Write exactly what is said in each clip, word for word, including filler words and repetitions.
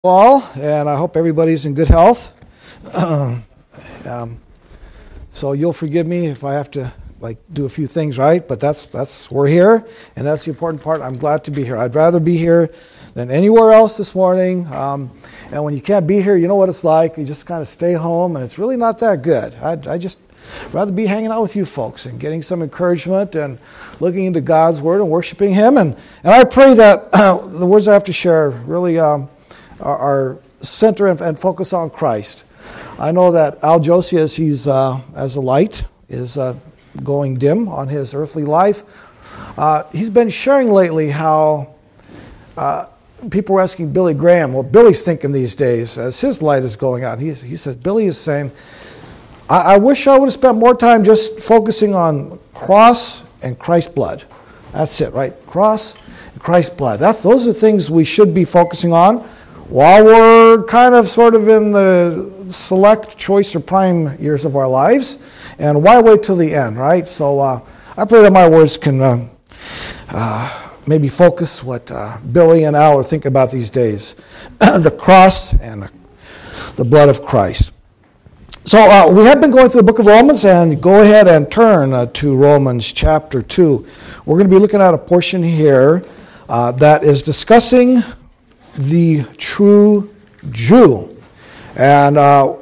All, and I hope everybody's in good health. um, so you'll forgive me if I have to like do a few things right, but that's that's we're here, and that's the important part. I'm glad to be here. I'd rather be here than anywhere else this morning. Um, and when you can't be here, you know what it's like. You just kind of stay home, and it's really not that good. I, I just rather be hanging out with you folks and getting some encouragement and looking into God's Word and worshiping Him. And and I pray that uh, the words I have to share really. Um, Our center and focus on Christ. I know that Al Josie, as he's uh, as a light, is uh, going dim on his earthly life. Uh, he's been sharing lately how uh, people are asking Billy Graham, what Billy's thinking these days as his light is going out. He, he says, Billy is saying, I, I wish I would have spent more time just focusing on cross and Christ's blood. That's it, right? Cross and Christ's blood. That's those are things we should be focusing on. While we're kind of sort of in the select, choice, or prime years of our lives, and why wait till the end, right? So uh, I pray that my words can uh, uh, maybe focus what uh, Billy and Al are thinking about these days, the cross and the blood of Christ. So uh, we have been going through the book of Romans, and go ahead and turn uh, to Romans chapter two. We're going to be looking at a portion here uh, that is discussing the true Jew. And uh,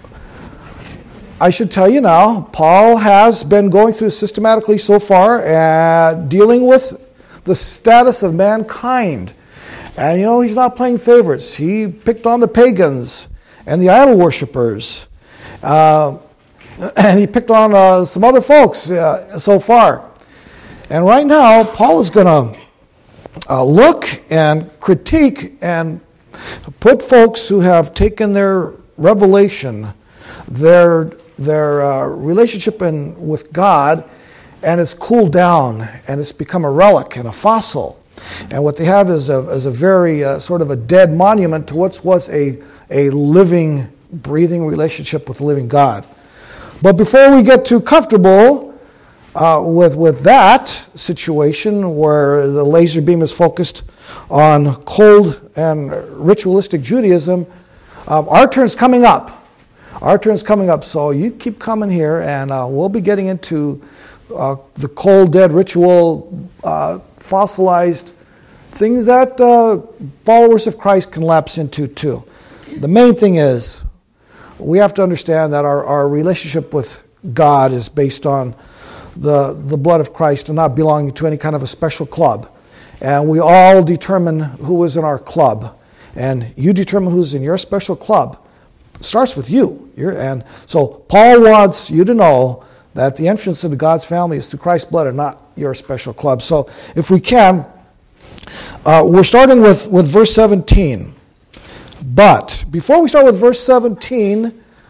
I should tell you now, Paul has been going through systematically so far and dealing with the status of mankind. And you know, he's not playing favorites. He picked on the pagans and the idol worshippers. Uh, and he picked on uh, some other folks uh, so far. And right now, Paul is going to Uh, look and critique and put folks who have taken their revelation, their their uh, relationship in, with God, and it's cooled down and it's become a relic and a fossil. And what they have is a, is a very uh, sort of a dead monument to what was a, a living, breathing relationship with the living God. But before we get too comfortable Uh, with with that situation where the laser beam is focused on cold and ritualistic Judaism, um, our turn's coming up. Our turn's coming up. So you keep coming here, and uh, we'll be getting into uh, the cold, dead, ritual, uh, fossilized things that uh, followers of Christ can lapse into too. The main thing is we have to understand that our, our relationship with God is based on the the blood of Christ and not belonging to any kind of a special club. And we all determine who is in our club. And you determine who's in your special club. It starts with you. You're, and so Paul wants you to know that the entrance into God's family is through Christ's blood and not your special club. So if we can, uh, we're starting with, with verse seventeen. But before we start with verse seventeen,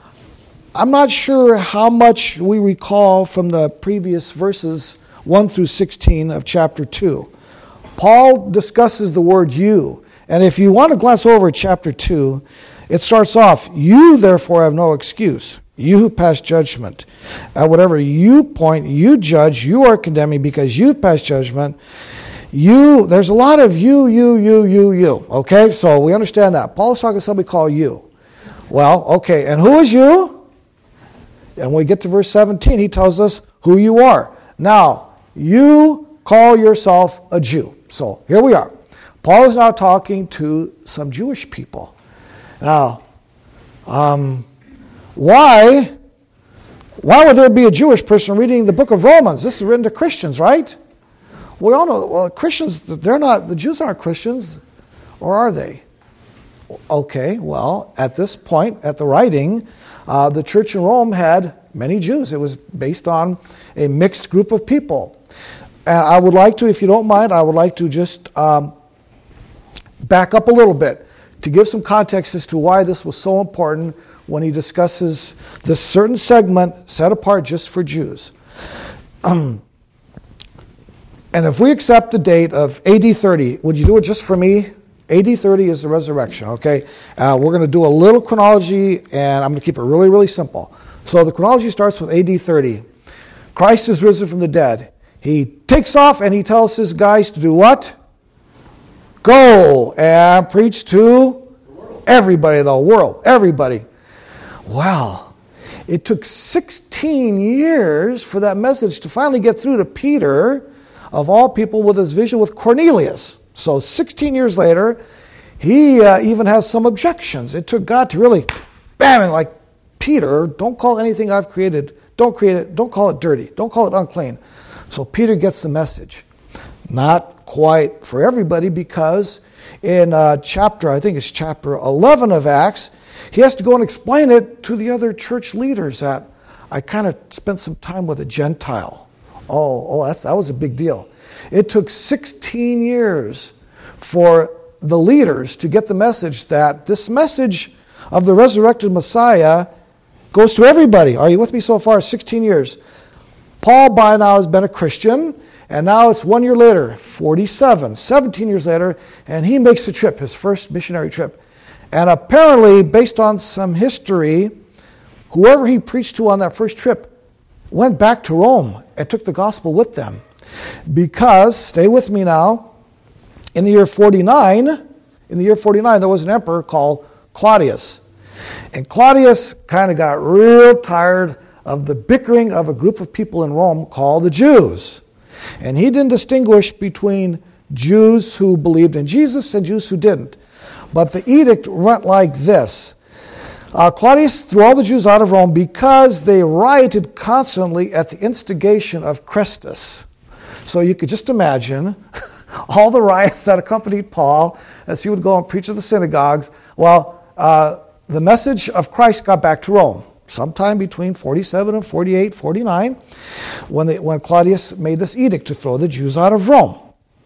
I'm not sure how much we recall from the previous verses one through sixteen of chapter two. Paul discusses the word you. And if you want to glance over chapter two, it starts off, you therefore have no excuse, you who pass judgment. At whatever you point, you judge, you are condemning because you pass judgment. You, there's a lot of you, you, you, you, you. Okay, so we understand that. Paul's talking to somebody called you. Well, okay, and who is you? And when we get to verse seventeen, he tells us who you are. Now, you call yourself a Jew. So here we are. Paul is now talking to some Jewish people. Now, um, why, why would there be a Jewish person reading the book of Romans? This is written to Christians, right? We all know, well, Christians, they're not, the Jews aren't Christians, or are they? Okay, well, at this point, at the writing, Uh, the church in Rome had many Jews. It was based on a mixed group of people. And I would like to, if you don't mind, I would like to just um, back up a little bit to give some context as to why this was so important when he discusses this certain segment set apart just for Jews. Um, and if we accept the date of A D thirty, would you do it just for me? A D thirty is the resurrection, okay? Uh, we're going to do a little chronology, and I'm going to keep it really, really simple. So the chronology starts with A D thirty. Christ is risen from the dead. He takes off, and he tells his guys to do what? Go and preach to everybody in the world, everybody. Wow. It took sixteen years for that message to finally get through to Peter, of all people, with his vision with Cornelius. So sixteen years later, he uh, even has some objections. It took God to really, bam, and like, Peter, don't call anything I've created, don't create it, don't call it dirty, don't call it unclean. So Peter gets the message. Not quite for everybody, because in uh, chapter, I think it's chapter eleven of Acts, he has to go and explain it to the other church leaders that I kind of spent some time with a Gentile. Oh, oh, that's, that was a big deal. It took sixteen years for the leaders to get the message that this message of the resurrected Messiah goes to everybody. Are you with me so far? sixteen years. Paul by now has been a Christian, and now it's one year later, forty-seven, seventeen years later, and he makes the trip, his first missionary trip. And apparently, based on some history, whoever he preached to on that first trip went back to Rome and took the gospel with them. Because, stay with me now, in the year forty-nine, in the year forty-nine, there was an emperor called Claudius. And Claudius kind of got real tired of the bickering of a group of people in Rome called the Jews. And he didn't distinguish between Jews who believed in Jesus and Jews who didn't. But the edict went like this. Uh, Claudius threw all the Jews out of Rome because they rioted constantly at the instigation of Christus. So you could just imagine all the riots that accompanied Paul as he would go and preach at the synagogues. Well, uh, the message of Christ got back to Rome sometime between forty-seven and forty-eight, forty-nine, when, they, when Claudius made this edict to throw the Jews out of Rome.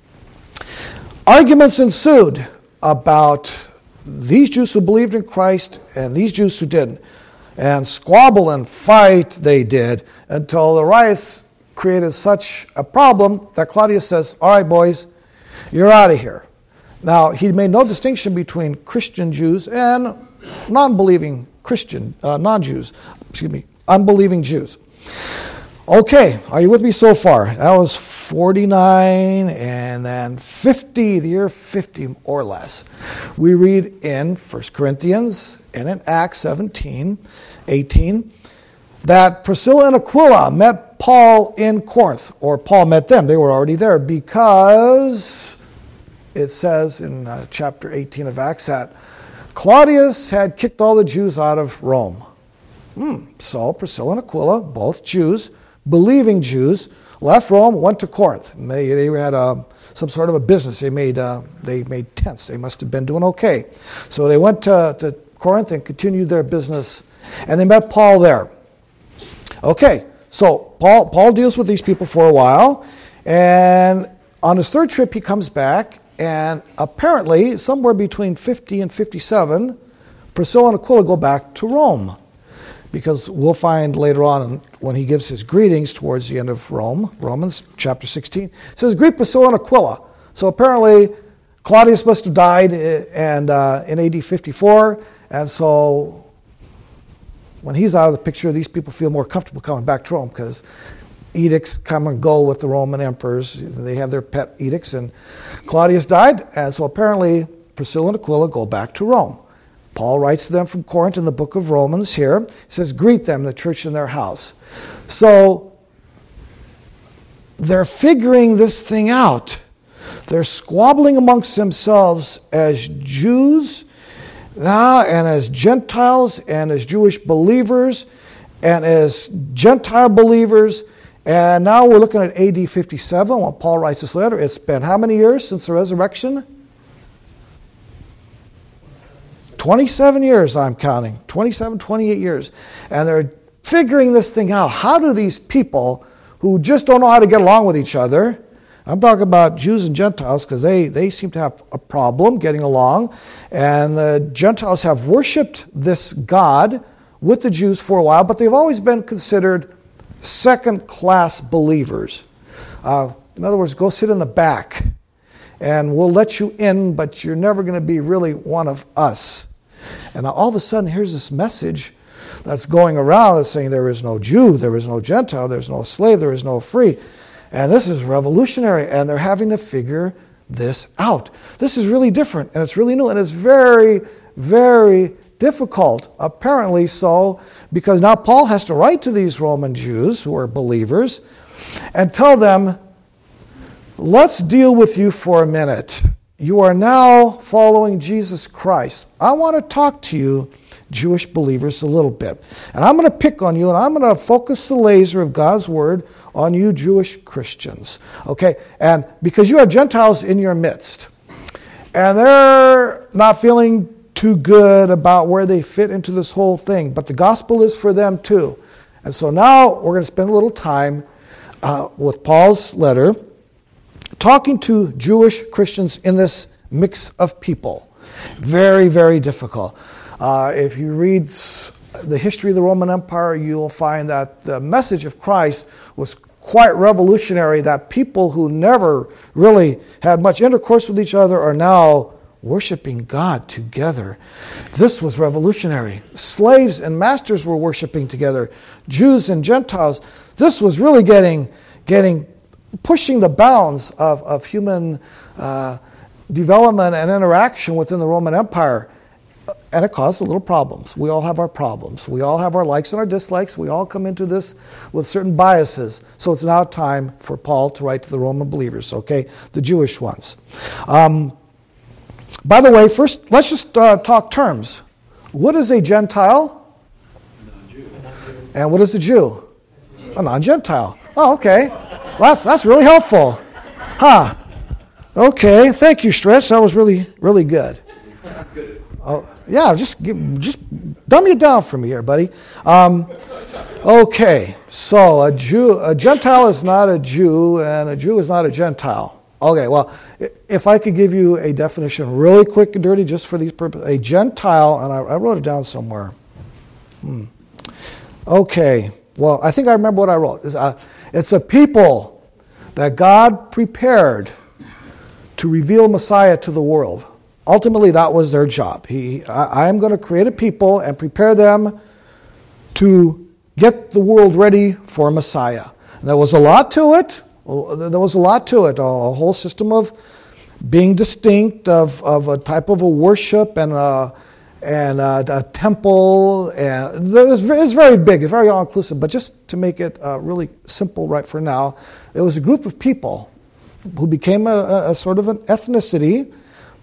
Arguments ensued about these Jews who believed in Christ and these Jews who didn't. And squabble and fight they did until the riots created such a problem that Claudius says, all right, boys, you're out of here. Now, he made no distinction between Christian Jews and non-believing Christian, uh, non-Jews, excuse me, unbelieving Jews. Okay, are you with me so far? That was forty-nine and then fifty, the year fifty or less. We read in First Corinthians and in Acts seventeen, eighteen, that Priscilla and Aquila met Paul in Corinth, or Paul met them. They were already there because it says in uh, chapter eighteen of Acts that Claudius had kicked all the Jews out of Rome. Hmm. So Priscilla and Aquila, both Jews, believing Jews, left Rome, went to Corinth. And they, they had uh, some sort of a business. They made uh, they made tents. They must have been doing okay. So they went to, to Corinth and continued their business. And they met Paul there. Okay, so Paul, Paul deals with these people for a while. And on his third trip, he comes back. And apparently, somewhere between fifty and fifty-seven, Priscilla and Aquila go back to Rome. Because we'll find later on when he gives his greetings towards the end of Rome, Romans chapter sixteen, it says, greet Priscilla and Aquila. So apparently, Claudius must have died and, uh, in A D fifty-four, and so when he's out of the picture, these people feel more comfortable coming back to Rome because edicts come and go with the Roman emperors. They have their pet edicts, and Claudius died, and so apparently Priscilla and Aquila go back to Rome. Paul writes to them from Corinth in the book of Romans here. He says, greet them, the church in their house. So they're figuring this thing out. They're squabbling amongst themselves as Jews now and as Gentiles and as Jewish believers and as Gentile believers. And now we're looking at A D fifty-seven when Paul writes this letter. It's been how many years since the resurrection? twenty-seven years, I'm counting. twenty-seven, twenty-eight years. And they're figuring this thing out. How do these people who just don't know how to get along with each other, I'm talking about Jews and Gentiles because they, they seem to have a problem getting along. And the Gentiles have worshipped this God with the Jews for a while, but they've always been considered second-class believers. Uh, in other words, go sit in the back, and we'll let you in, but you're never going to be really one of us. And now all of a sudden, here's this message that's going around that's saying there is no Jew, there is no Gentile, there's no slave, there is no free. And this is revolutionary, and they're having to figure this out. This is really different, and it's really new, and it's very, very difficult, apparently so, because now Paul has to write to these Roman Jews who are believers and tell them, let's deal with you for a minute. You are now following Jesus Christ. I want to talk to you, Jewish believers, a little bit. And I'm going to pick on you, and I'm going to focus the laser of God's word on you Jewish Christians. Okay? And because you have Gentiles in your midst, and they're not feeling too good about where they fit into this whole thing, but the gospel is for them too. And so now we're going to spend a little time uh, with Paul's letter talking to Jewish Christians in this mix of people. Very, very difficult. Uh, if you read the history of the Roman Empire, you'll find that the message of Christ was quite revolutionary, that people who never really had much intercourse with each other are now worshiping God together. This was revolutionary. Slaves and masters were worshiping together. Jews and Gentiles. This was really getting, getting pushing the bounds of, of human uh, development and interaction within the Roman Empire. And it caused a little problems. We all have our problems. We all have our likes and our dislikes. We all come into this with certain biases. So it's now time for Paul to write to the Roman believers, okay? The Jewish ones. Um, by the way, first, let's just uh, talk terms. What is a Gentile? Non-Jew. And what is a Jew? A non-Gentile. Oh, okay. Well, that's, that's really helpful. Huh. Okay, thank you, Stress. That was really, really good. Oh, yeah, just give, just dumb it down for me here, buddy. Um, okay, so a Jew, a Gentile is not a Jew, and a Jew is not a Gentile. Okay, well, if I could give you a definition really quick and dirty just for these purposes. A Gentile, and I, I wrote it down somewhere. Hmm. Okay, well, I think I remember what I wrote. It's a, it's a people that God prepared to reveal Messiah to the world. Ultimately, that was their job. He, I, I am going to create a people and prepare them to get the world ready for Messiah. And there was a lot to it. There was a lot to it. A, a whole system of being distinct, of, of a type of a worship and a, and a, a temple. And it was, it was very big. It's very all-inclusive. But just to make it uh, really simple right for now, it was a group of people who became a, a, a sort of an ethnicity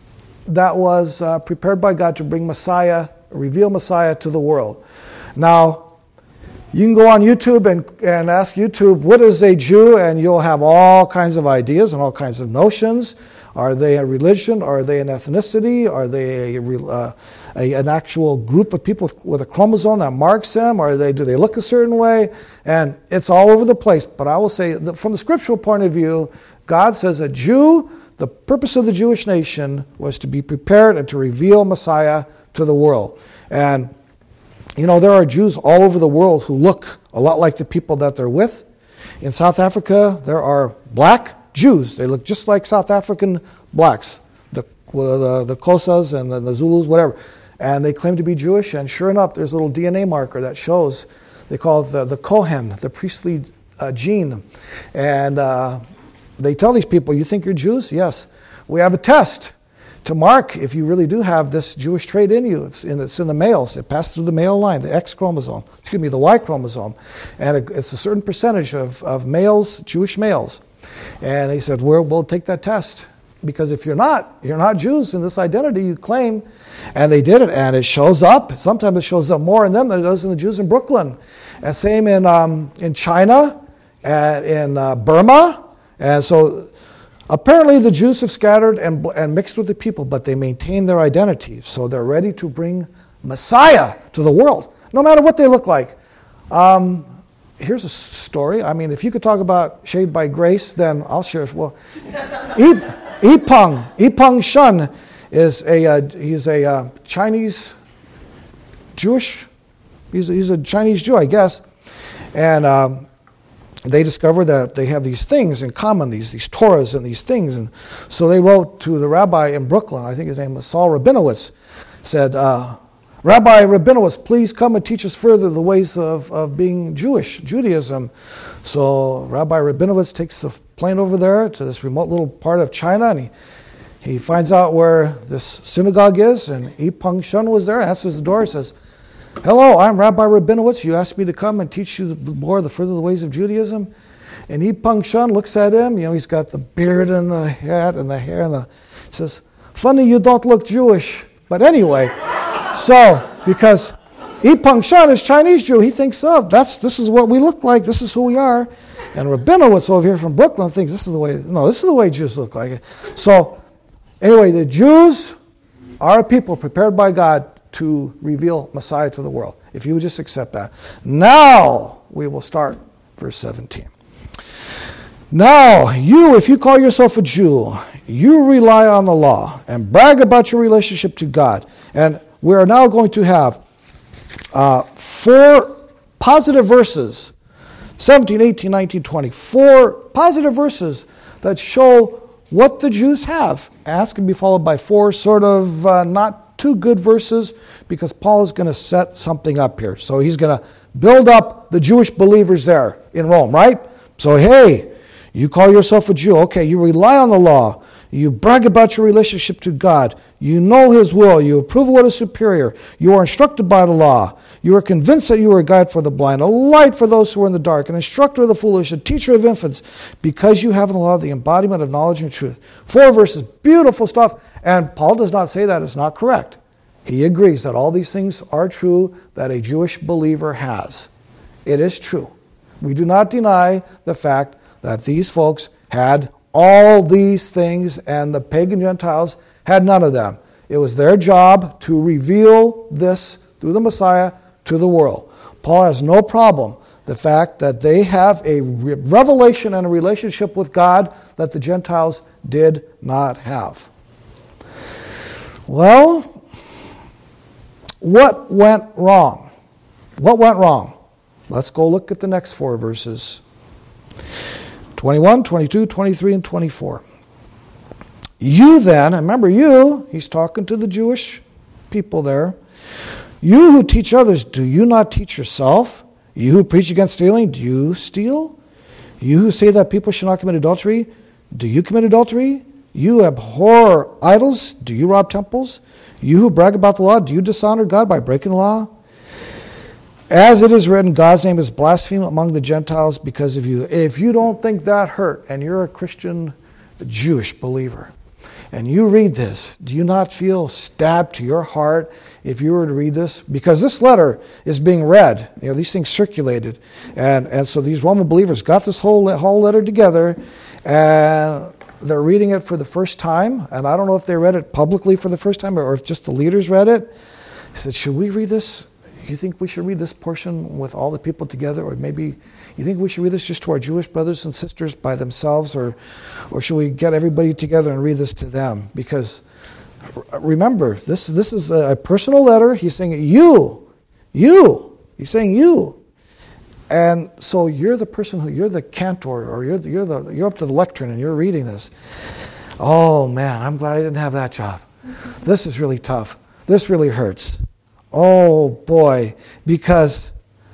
that was uh, prepared by God to bring Messiah, reveal Messiah to the world. Now, you can go on YouTube and, and ask YouTube, what is a Jew? And you'll have all kinds of ideas and all kinds of notions. Are they a religion? Are they an ethnicity? Are they a, uh, a, an actual group of people with, with a chromosome that marks them? Are they, do they look a certain way? And it's all over the place. But I will say, that from the scriptural point of view, God says a Jew, the purpose of the Jewish nation was to be prepared and to reveal Messiah to the world. And, you know, there are Jews all over the world who look a lot like the people that they're with. In South Africa, there are black Jews. They look just like South African blacks, the the, the Xhosas and the, the Zulus, whatever. And they claim to be Jewish, and sure enough, there's a little D N A marker that shows, they call it the, the Cohen, the priestly uh, gene. And uh, they tell these people, you think you're Jews? Yes. We have a test to mark if you really do have this Jewish trait in you. It's in, it's in the males. It passed through the male line, the X chromosome, excuse me, the Y chromosome. And it, it's a certain percentage of, of males, Jewish males. And they said, well, we'll take that test. Because if you're not, you're not Jews in this identity you claim. And they did it, and it shows up. Sometimes it shows up more in them than it does in the Jews in Brooklyn. And same in um, in China, and in uh, Burma. And so apparently the Jews have scattered and, and mixed with the people, but they maintain their identity. So they're ready to bring Messiah to the world, no matter what they look like. Um, here's a story. I mean, if you could talk about Saved by Grace, then I'll share it. Well, Yipeng, Yipeng Shun is a, uh, he's a uh, Chinese Jewish, he's a, he's a Chinese Jew, I guess. And um, they discovered that they have these things in common, these these Torahs and these things. And so they wrote to the rabbi in Brooklyn, I think his name was Saul Rabinowitz, said, uh, Rabbi Rabinowitz, please come and teach us further the ways of, of being Jewish, Judaism. So Rabbi Rabinowitz takes the plane over there to this remote little part of China, and he, he finds out where this synagogue is, and Ipang Shun was there, answers the door, says, "Hello, I'm Rabbi Rabinowitz. You asked me to come and teach you more of the further the ways of Judaism." And Ipang Shun looks at him. You know, he's got the beard and the hat and the hair, and the, says, "Funny you don't look Jewish." But anyway, so because Ipang Shun is Chinese Jew, he thinks, "Oh, that's this is what we look like. This is who we are." And Rabinowitz over here from Brooklyn thinks this is the way. No, this is the way Jews look like. So anyway, the Jews are a people prepared by God to reveal Messiah to the world. If you would just accept that. Now we will start verse seventeen. "Now you, if you call yourself a Jew, you rely on the law and brag about your relationship to God." And we are now going to have uh, four positive verses, seventeen, eighteen, nineteen, twenty. Four positive verses that show what the Jews have. And that's going to be followed by four sort of uh, not too good verses, because Paul is going to set something up here. So he's going to build up the Jewish believers there in Rome, right? So hey, you call yourself a Jew. Okay, you rely on the law. You brag about your relationship to God. You know His will. You approve of what is superior. You are instructed by the law. You are convinced that you are a guide for the blind, a light for those who are in the dark, an instructor of the foolish, a teacher of infants, because you have in the law the embodiment of knowledge and truth. Four verses, beautiful stuff. And Paul does not say that it's not correct. He agrees that all these things are true that a Jewish believer has. It is true. We do not deny the fact that these folks had all these things and the pagan Gentiles had none of them. It was their job to reveal this through the Messiah to the world. Paul has no problem the fact that they have a revelation and a relationship with God that the Gentiles did not have. Well, what went wrong? What went wrong? Let's go look at the next four verses. twenty-one, twenty-two, twenty-three, and twenty-four. "You then," remember you, he's talking to the Jewish people there. "You who teach others, do you not teach yourself? You who preach against stealing, do you steal? You who say that people should not commit adultery, do you commit adultery? You abhor idols, do you rob temples? You who brag about the law, do you dishonor God by breaking the law? As it is written, God's name is blasphemed among the Gentiles because of you." If you don't think that hurt, and you're a Christian Jewish believer, and you read this, do you not feel stabbed to your heart if you were to read this? Because this letter is being read. You know, these things circulated. And, and so these Roman believers got this whole, whole letter together, and they're reading it for the first time. And I don't know if they read it publicly for the first time or if just the leaders read it. He said, "Should we read this? You think we should read this portion with all the people together? Or maybe you think we should read this just to our Jewish brothers and sisters by themselves? Or or should we get everybody together and read this to them?" Because remember, this, this is a personal letter. He's saying, you, you. He's saying you. And so you're the person who, you're the cantor, or you're the, you're the you're up to the lectern and you're reading this. Oh man, I'm glad I didn't have that job. This is really tough. This really hurts. Oh boy, because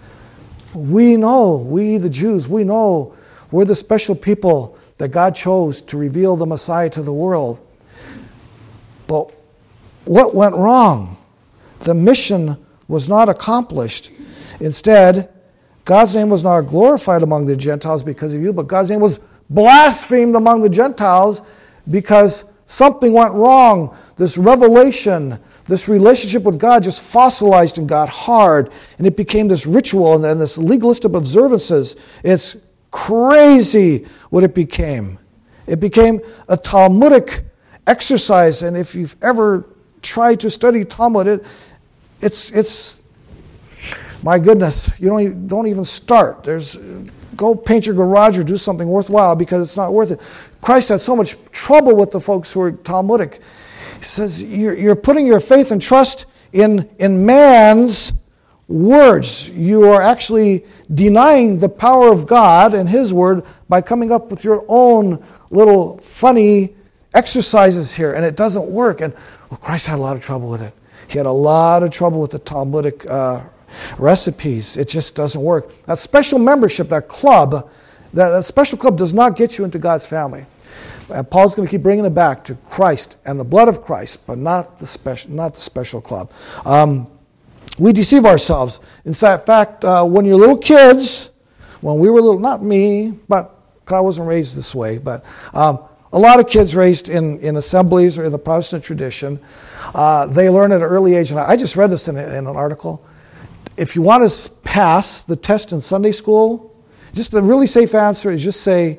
we know, we the Jews, we know we're the special people that God chose to reveal the Messiah to the world. But what went wrong? The mission was not accomplished. Instead, God's name was not glorified among the Gentiles because of you, but God's name was blasphemed among the Gentiles because something went wrong. This revelation, this relationship with God just fossilized and got hard, and it became this ritual and then this legalistic observances. It's crazy what it became. It became a Talmudic exercise, and if you've ever tried to study Talmud, it, it's it's my goodness, you don't even, don't even start. There's go paint your garage or do something worthwhile because it's not worth it. Christ had so much trouble with the folks who were Talmudic. He says you're, you're putting your faith and trust in in man's words. You are actually denying the power of God and His word by coming up with your own little funny exercises here, and it doesn't work. And well, Christ had a lot of trouble with it. He had a lot of trouble with the Talmudic uh, recipes. It just doesn't work. That special membership, that club, that, that special club does not get you into God's family. And Paul's going to keep bringing it back to Christ and the blood of Christ, but not the special, not the special club. Um, we deceive ourselves. In fact, uh, when you're little kids, when we were little, not me, but I wasn't raised this way, but um, a lot of kids raised in, in assemblies or in the Protestant tradition, uh, they learn at an early age, and I just read this in, a, in an article. If you want to pass the test in Sunday school, just a really safe answer is just say,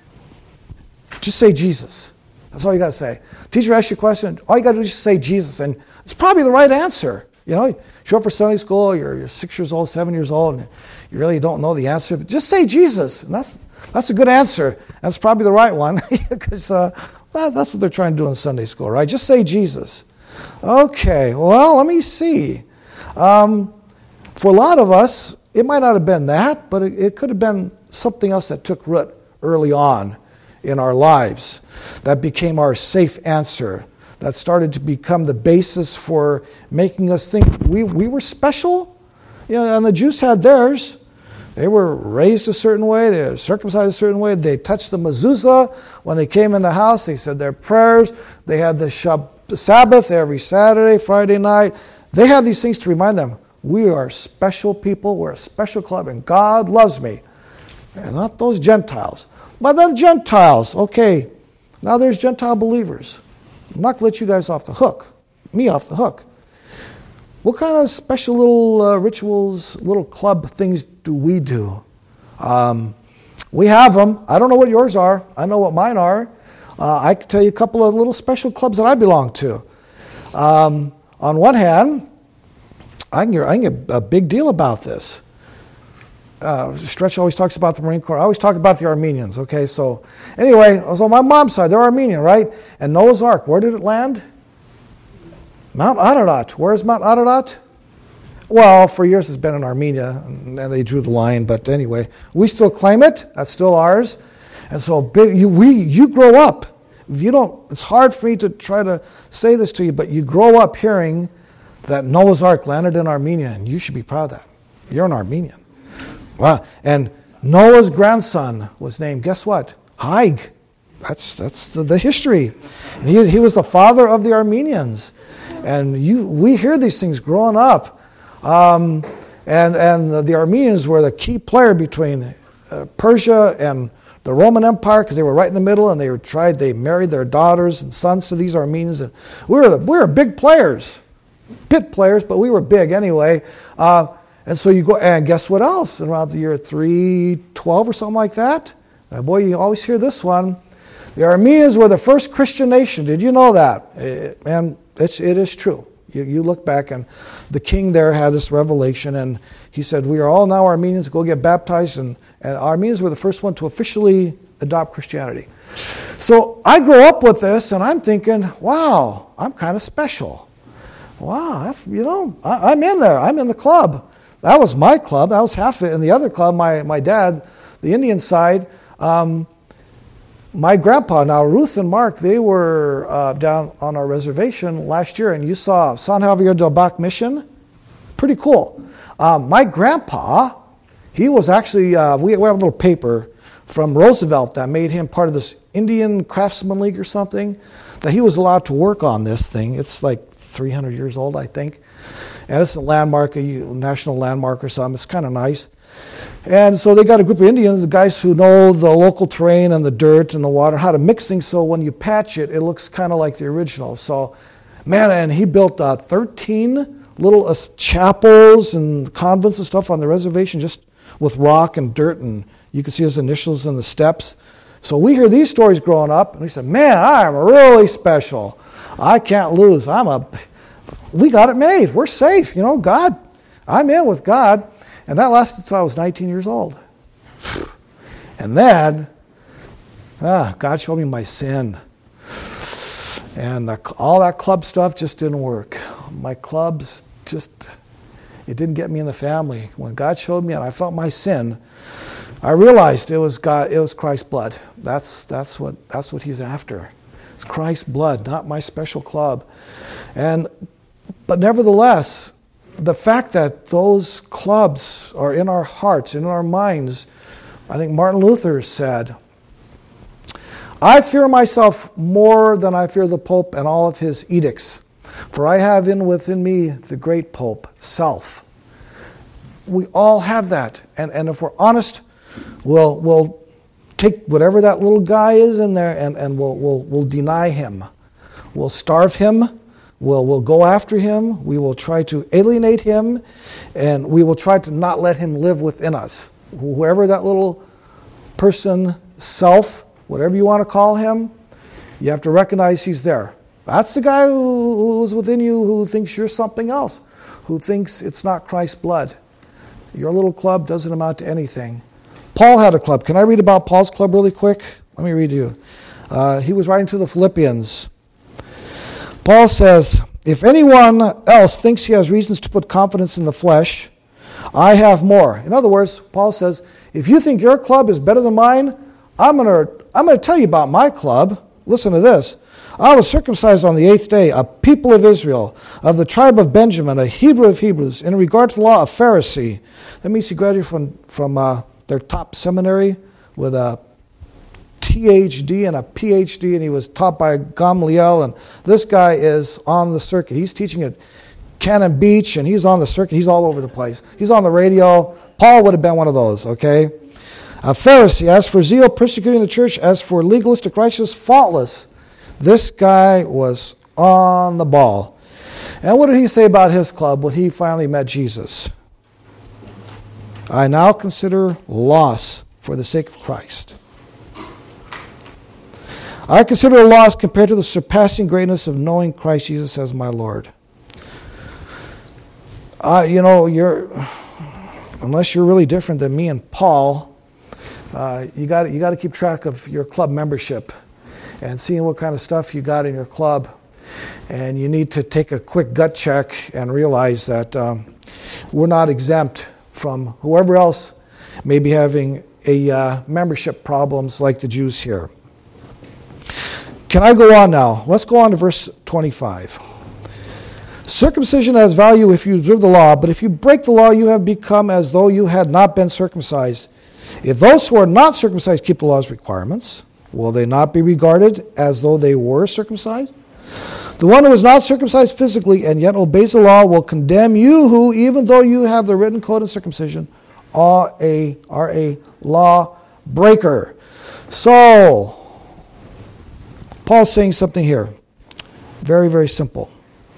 just say Jesus. That's all you got to say. Teacher asks you a question, all you got to do is just say Jesus, and it's probably the right answer. You know, you show up for Sunday school, you're, you're six years old, seven years old, and you really don't know the answer, but just say Jesus, and that's that's a good answer. That's probably the right one, because uh, well, that's what they're trying to do in Sunday school, right? Just say Jesus. Okay, well, let me see. Um, for a lot of us, it might not have been that, but it, it could have been something else that took root early on in our lives that became our safe answer, that started to become the basis for making us think we, we were special. You know, and the Jews had theirs. They were raised a certain way. They were circumcised a certain way. They touched the mezuzah. When they came in the house, they said their prayers. They had the, Shab- the Sabbath every Saturday, Friday night. They had these things to remind them, we are special people. We're a special club, and God loves me. And not those Gentiles. But the Gentiles, okay, now there's Gentile believers. I'm not going to let you guys off the hook, me off the hook. What kind of special little uh, rituals, little club things do we do? Um, we have them. I don't know what yours are. I know what mine are. Uh, I can tell you a couple of little special clubs that I belong to. Um, on one hand, I can, get, I can get a big deal about this. Uh, Stretch always talks about the Marine Corps. I always talk about the Armenians, okay? So anyway, I was on my mom's side. They're Armenian, right? And Noah's Ark, where did it land? Mount Ararat. Where is Mount Ararat? Well, for years it's been in Armenia, and they drew the line. But anyway, we still claim it. That's still ours. And so big, you, we, you grow up. If you don't, it's hard for me to try to say this to you, but you grow up hearing that Noah's Ark landed in Armenia, and you should be proud of that. You're an Armenian. Wow. And Noah's grandson was named, guess what? Haig. That's that's the, the history. And he, he was the father of the Armenians. And you, we hear these things growing up. Um, and and the, the Armenians were the key player between uh, Persia and the Roman Empire, because they were right in the middle, and they were tried. They married their daughters and sons to these Armenians. And we were the, we were big players, bit players, but we were big anyway. Uh, And so you go, and guess what else? Around the year three twelve or something like that. Now, boy, you always hear this one. The Armenians were the first Christian nation. Did you know that? It, and it's, it is true. You, you look back, and the king there had this revelation, and he said, we are all now Armenians, go get baptized. And, and Armenians were the first one to officially adopt Christianity. So I grew up with this, and I'm thinking, wow, I'm kind of special. Wow, you know, I, I'm in there. I'm in the club. That was my club. That was half of it. And the other club, my, my dad, the Indian side, um, my grandpa, now Ruth and Mark, they were uh, down on our reservation last year, and you saw San Javier del Bac mission. Pretty cool. Um, my grandpa, he was actually, uh, we, we have a little paper from Roosevelt that made him part of this Indian Craftsman League or something, that he was allowed to work on this thing. It's like three hundred years old, I think. And it's a landmark, a national landmark or something. It's kind of nice. And so they got a group of Indians, the guys who know the local terrain and the dirt and the water, how to mix things so when you patch it, it looks kind of like the original. So, man, and he built uh, thirteen little uh, chapels and convents and stuff on the reservation just with rock and dirt, and you can see his initials in the steps. So we hear these stories growing up, and we said, man, I am really special. I can't lose. I'm a... We got it made. We're safe. You know, God, I'm in with God. And that lasted until I was nineteen years old. And then, ah, God showed me my sin. And the, all that club stuff just didn't work. My clubs just, it didn't get me in the family. When God showed me and I felt my sin, I realized it was God, it was Christ's blood. That's that's what that's what He's after. It's Christ's blood, not my special club. And but nevertheless, the fact that those clubs are in our hearts, in our minds, I think Martin Luther said, I fear myself more than I fear the Pope and all of his edicts. For I have in within me the great Pope, self. We all have that. And, and if we're honest, we'll, we'll take whatever that little guy is in there and, and we'll, we'll, we'll deny him. We'll starve him. We'll, we'll go after him. We will try to alienate him. And we will try to not let him live within us. Whoever that little person, self, whatever you want to call him, you have to recognize he's there. That's the guy who, who's within you who thinks you're something else, who thinks it's not Christ's blood. Your little club doesn't amount to anything. Paul had a club. Can I read about Paul's club really quick? Let me read you. Uh, he was writing to the Philippians. Paul says, if anyone else thinks he has reasons to put confidence in the flesh, I have more. In other words, Paul says, if you think your club is better than mine, I'm going to I'm going to tell you about my club. Listen to this. I was circumcised on the eighth day, a people of Israel, of the tribe of Benjamin, a Hebrew of Hebrews, in regard to the law, a Pharisee. That means he graduated from, from uh, their top seminary with a T H D and a P H D, and he was taught by Gamaliel, and this guy is on the circuit. He's teaching at Cannon Beach, and he's on the circuit. He's all over the place. He's on the radio. Paul would have been one of those, okay? A Pharisee, as for zeal, persecuting the church, as for legalistic righteousness, faultless. This guy was on the ball. And what did he say about his club when he finally met Jesus? I now consider loss for the sake of Christ. I consider a loss compared to the surpassing greatness of knowing Christ Jesus as my Lord. Uh, you know, you're unless you're really different than me and Paul, uh, you got you got to keep track of your club membership and seeing what kind of stuff you got in your club. And you need to take a quick gut check and realize that um, we're not exempt from whoever else may be having a uh, membership problems like the Jews here. Can I go on now? Let's go on to verse twenty-five. Circumcision has value if you observe the law, but if you break the law, you have become as though you had not been circumcised. If those who are not circumcised keep the law's requirements, will they not be regarded as though they were circumcised? The one who is not circumcised physically and yet obeys the law will condemn you who, even though you have the written code of circumcision, are a, are a law breaker. So, Paul's saying something here. Very, very simple.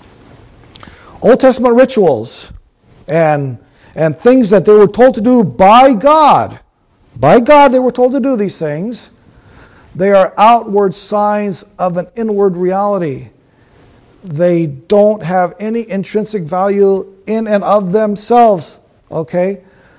Old Testament rituals and, and things that they were told to do by God. By God they were told to do these things. They are outward signs of an inward reality. They don't have any intrinsic value in and of themselves. Okay?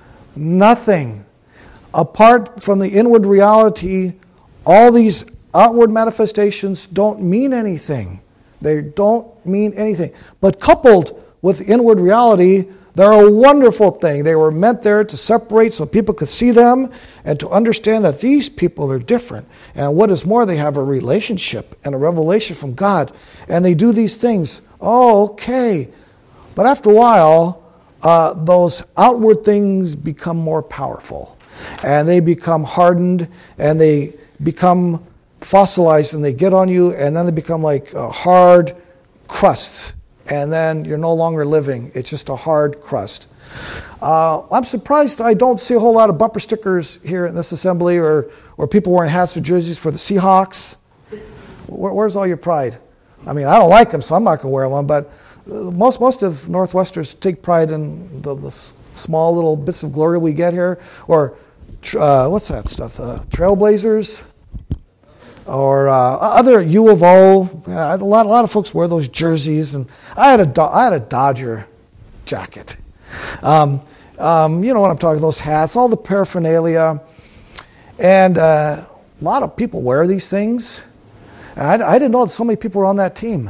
Nothing. Apart from the inward reality, all these outward manifestations don't mean anything. They don't mean anything. But coupled with the inward reality, they're a wonderful thing. They were meant there to separate so people could see them and to understand that these people are different. And what is more, they have a relationship and a revelation from God. And they do these things. Oh, okay. But after a while, uh, those outward things become more powerful. And they become hardened and they become fossilized and they get on you and then they become like uh, hard crusts. And then you're no longer living. It's just a hard crust. Uh, I'm surprised I don't see a whole lot of bumper stickers here in this assembly or, or people wearing hats or jerseys for the Seahawks. Where, where's all your pride? I mean, I don't like them, so I'm not going to wear one, but most most of Northwesters take pride in the, the small little bits of glory we get here. Or, uh, what's that stuff? Uh, Trailblazers? Or uh, other U of O. Uh, a lot, a lot of folks wear those jerseys, and I had a, Do- I had a Dodger jacket. Um, um, you know what I'm talking? Those hats, all the paraphernalia, and uh, a lot of people wear these things. And I, I didn't know that so many people were on that team.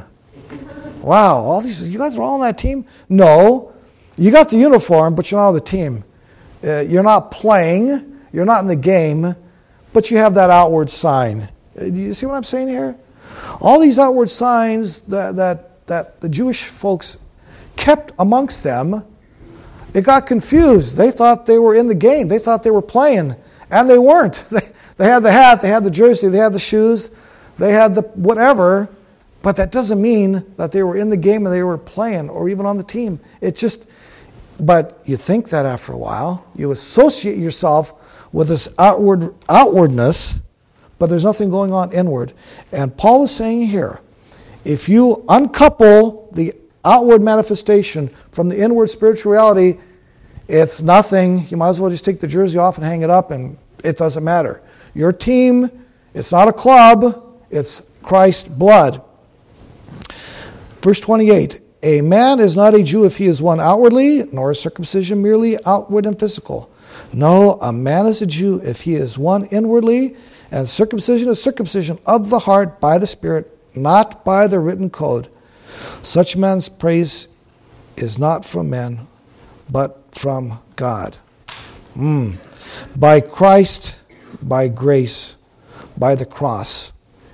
Wow, all these you guys are all on that team? No, you got the uniform, but you're not on the team. Uh, you're not playing. You're not in the game, but you have that outward sign. Do you see what I'm saying here? All these outward signs that, that, that the Jewish folks kept amongst them, it got confused. They thought they were in the game. They thought they were playing. And they weren't. They, they had the hat, they had the jersey, they had the shoes, they had the whatever, but that doesn't mean that they were in the game and they were playing or even on the team. It just, but you think that after a while, you associate yourself with this outward outwardness, but there's nothing going on inward. And Paul is saying here, if you uncouple the outward manifestation from the inward spiritual reality, it's nothing. You might as well just take the jersey off and hang it up, and it doesn't matter. Your team, it's not a club, it's Christ's blood. Verse twenty-eight, a man is not a Jew if he is one outwardly, nor is circumcision merely outward and physical. No, a man is a Jew if he is one inwardly, and circumcision is circumcision of the heart by the Spirit, not by the written code. Such man's praise is not from men, but from God. Mm. By Christ, by grace, by the cross.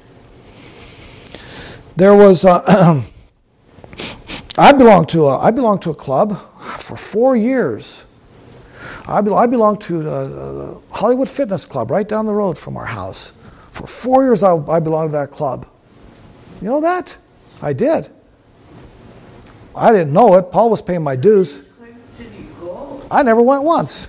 There was a, I belonged to a, I belonged to a club for four years. I, be, I belonged to the Hollywood Fitness Club right down the road from our house. For four years I, I belonged to that club. You know that? I did. I didn't know it. Paul was paying my dues. I never went once.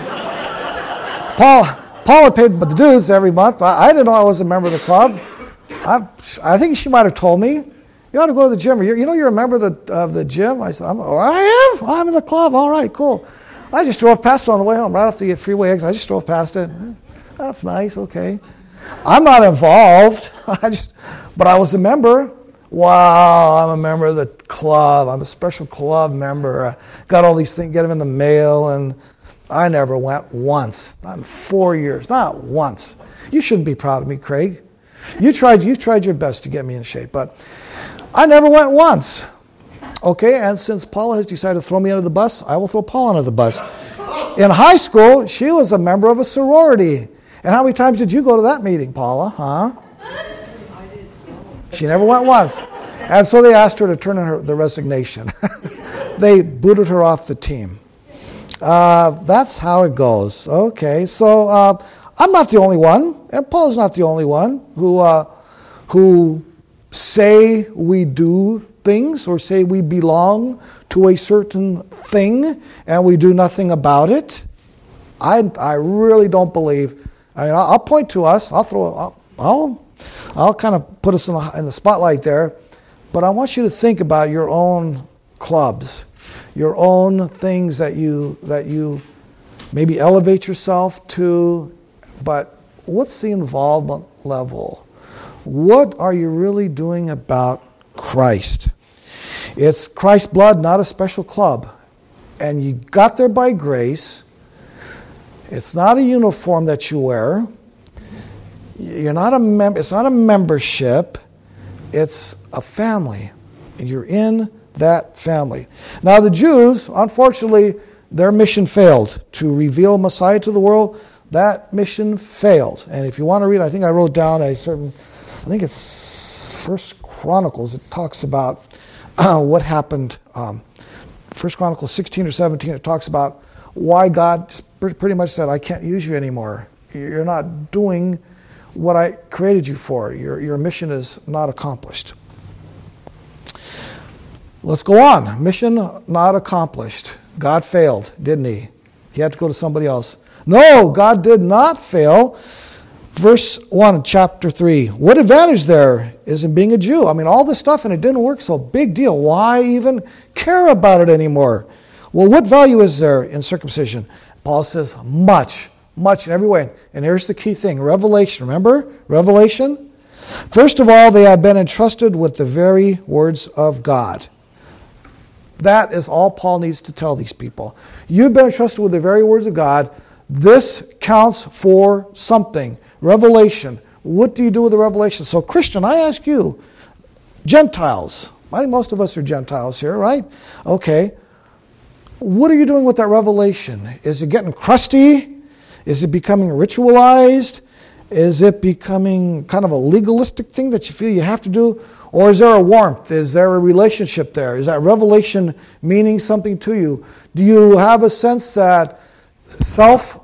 Paul Paul had paid the dues every month. I, I didn't know I was a member of the club. I, I think she might have told me, you ought to go to the gym. You, you know you're a member of the, of the gym? I said, I'm, oh, I am? Oh, I'm in the club. All right, cool. I just drove past it on the way home, right off the freeway exit. I just drove past it. That's nice, okay. I'm not involved, I just, but I was a member. Wow, I'm a member of the club. I'm a special club member. I got all these things, get them in the mail, and I never went once. Not in four years, not once. You shouldn't be proud of me, Craig. You tried, you tried your best to get me in shape, but I never went once. Okay, and since Paula has decided to throw me under the bus, I will throw Paula under the bus. In high school, she was a member of a sorority. And how many times did you go to that meeting, Paula? Huh? She never went once. And so they asked her to turn in her, the resignation. They booted her off the team. Uh, that's how it goes. Okay, so uh, I'm not the only one, and Paul's not the only one who uh, who say we do things or say we belong to a certain thing and we do nothing about it. I I really don't believe. I mean, I'll point to us. I'll throw. I'll I'll, I'll kind of put us in the, in the spotlight there, but I want you to think about your own clubs, your own things that you that you maybe elevate yourself to. But what's the involvement level? What are you really doing about Christ? It's Christ's blood, not a special club. And you got there by grace. It's not a uniform that you wear. You're not a mem- it's not a membership. It's a family. And you're in that family. Now the Jews, unfortunately, their mission failed to reveal Messiah to the world. That mission failed. And if you want to read, I think I wrote down a certain, I think it's First Chronicles. It talks about uh, what happened. Um, First Chronicles sixteen or seventeen, it talks about why God pretty much said, I can't use you anymore. You're not doing what I created you for. Your, your mission is not accomplished. Let's go on. Mission not accomplished. God failed, didn't he? He had to go to somebody else. No, God did not fail. Verse one, chapter three. What advantage there is in being a Jew? I mean, all this stuff and it didn't work, so big deal. Why even care about it anymore? Well, what value is there in circumcision? Paul says, much, much in every way. And here's the key thing, revelation. Remember? Revelation? First of all, they have been entrusted with the very words of God. That is all Paul needs to tell these people. You've been entrusted with the very words of God. This counts for something. Revelation. What do you do with the revelation? So, Christian, I ask you, Gentiles. I think most of us are Gentiles here, right? Okay. What are you doing with that revelation? Is it getting crusty? Is it becoming ritualized? Is it becoming kind of a legalistic thing that you feel you have to do? Or is there a warmth? Is there a relationship there? Is that revelation meaning something to you? Do you have a sense that self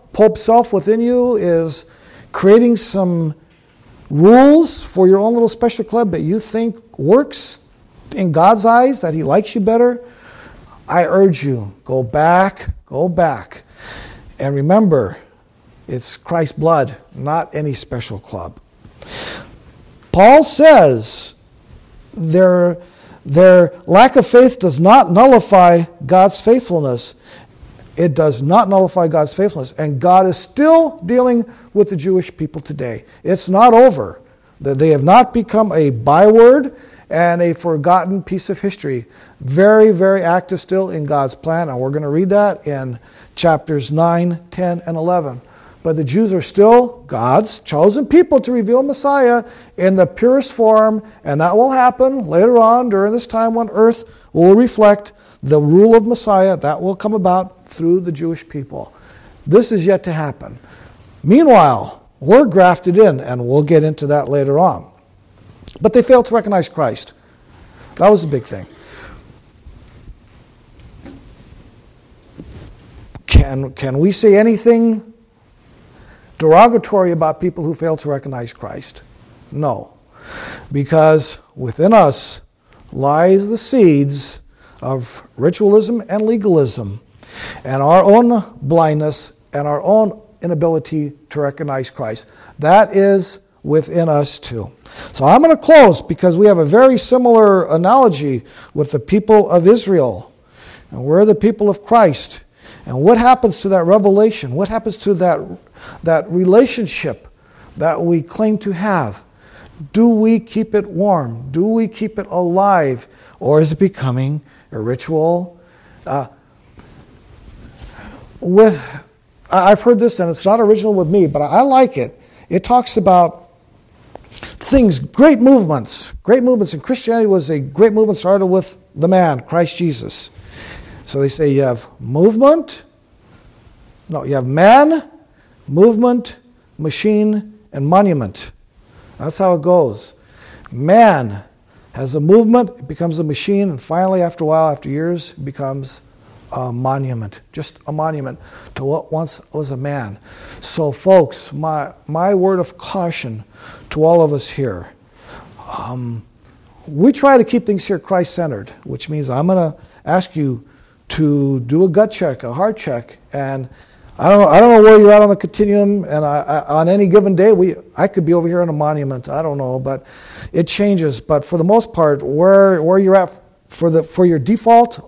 Pope self within you is creating some rules for your own little special club that you think works in God's eyes, that he likes you better, I urge you, go back, go back. And remember, it's Christ's blood, not any special club. Paul says their, their lack of faith does not nullify God's faithfulness. It does not nullify God's faithfulness. And God is still dealing with the Jewish people today. It's not over. They have not become a byword and a forgotten piece of history. Very, very active still in God's plan. And we're going to read that in chapters nine, ten, and eleven. But the Jews are still God's chosen people to reveal Messiah in the purest form. And that will happen later on during this time when earth will reflect the rule of Messiah. That will come about through the Jewish people. This is yet to happen. Meanwhile, we're grafted in, and we'll get into that later on. But they failed to recognize Christ. That was a big thing. Can, can we say anything derogatory about people who fail to recognize Christ? No. Because within us lies the seeds of ritualism and legalism, and our own blindness and our own inability to recognize Christ. That is within us too. So I'm going to close because we have a very similar analogy with the people of Israel. And we're the people of Christ. And what happens to that revelation? What happens to that, that relationship that we claim to have? Do we keep it warm? Do we keep it alive? Or is it becoming a ritual? Uh, with I've heard this, and it's not original with me, but I like it. It talks about things, great movements. Great movements. And Christianity was a great movement started with the man, Christ Jesus. So they say you have movement. No, you have man, movement, machine, and monument. That's how it goes. Man has a movement, it becomes a machine, and finally, after a while, after years, it becomes a monument. Just a monument to what once was a man. So, folks, my, my word of caution to all of us here. Um, we try to keep things here Christ-centered, which means I'm going to ask you to do a gut check, a heart check, and I don't know. I don't know where you're at on the continuum, and I, I, on any given day, we I could be over here in a monument. I don't know, but it changes. But for the most part, where where you're at for the for your default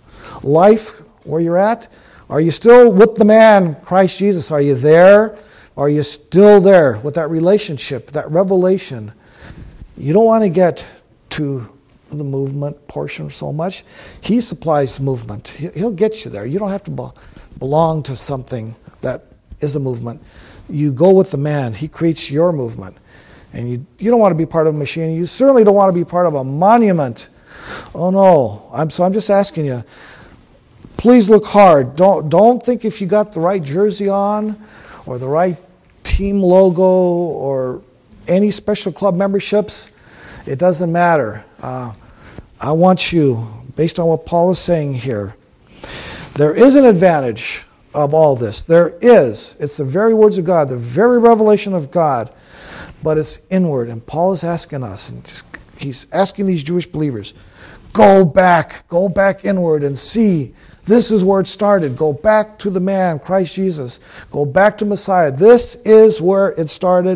life, where you're at, are you still with the man, Christ Jesus? Are you there? Are you still there with that relationship, that revelation? You don't want to get to the movement portion so much. He supplies movement. He'll get you there. You don't have to be, belong to something that is a movement. You go with the man. He creates your movement. And you, you don't want to be part of a machine. You certainly don't want to be part of a monument. Oh no. I'm, so I'm just asking you, please look hard. Don't, don't think if you got the right jersey on or the right team logo or any special club memberships. It doesn't matter. Uh, I want you, based on what Paul is saying here, there is an advantage of all this. There is. It's the very words of God, the very revelation of God, but it's inward. And Paul is asking us, and just, he's asking these Jewish believers, go back, go back inward and see. This is where it started. Go back to the man, Christ Jesus. Go back to Messiah. This is where it started.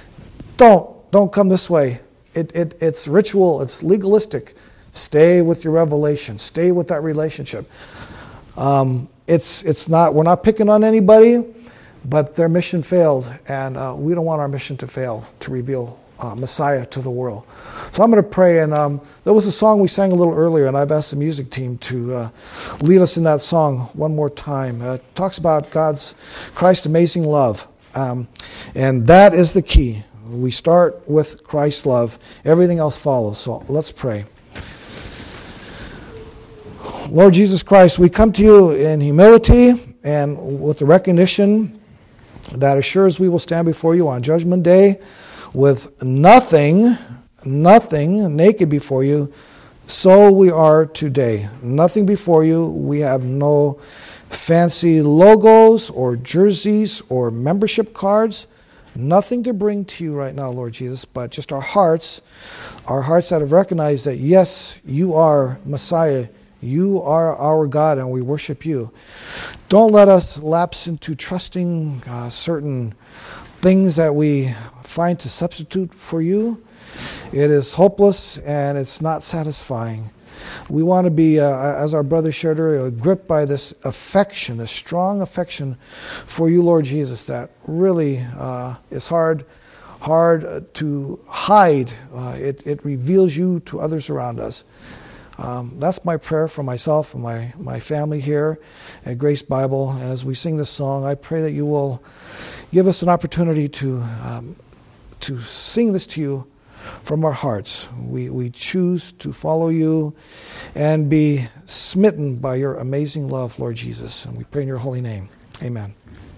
Don't, don't come this way. It, it, it's ritual. It's legalistic. Stay with your revelation. Stay with that relationship. Um, it's, it's not. We're not picking on anybody, but their mission failed, and uh, we don't want our mission to fail, to reveal uh, Messiah to the world. So I'm going to pray, and um, there was a song we sang a little earlier, and I've asked the music team to uh, lead us in that song one more time. Uh, it talks about God's, Christ's amazing love, um, and that is the key. We start with Christ's love. Everything else follows. So let's pray. Lord Jesus Christ, we come to you in humility and with the recognition that assures we will stand before you on Judgment Day with nothing, nothing naked before you so we are today. Nothing before you. We have no fancy logos or jerseys or membership cards. Nothing to bring to you right now, Lord Jesus, but just our hearts, our hearts that have recognized that, yes, you are Messiah. You are our God, and we worship you. Don't let us lapse into trusting uh, certain things that we find to substitute for you. It is hopeless, and it's not satisfying. We want to be, uh, as our brother shared earlier, gripped by this affection, this strong affection for you, Lord Jesus, that really uh, is hard hard to hide. Uh, it, it reveals you to others around us. Um, that's my prayer for myself and my, my family here at Grace Bible. And as we sing this song, I pray that you will give us an opportunity to um, to sing this to you from our hearts. We, we choose to follow you and be smitten by your amazing love, Lord Jesus. And we pray in your holy name. Amen.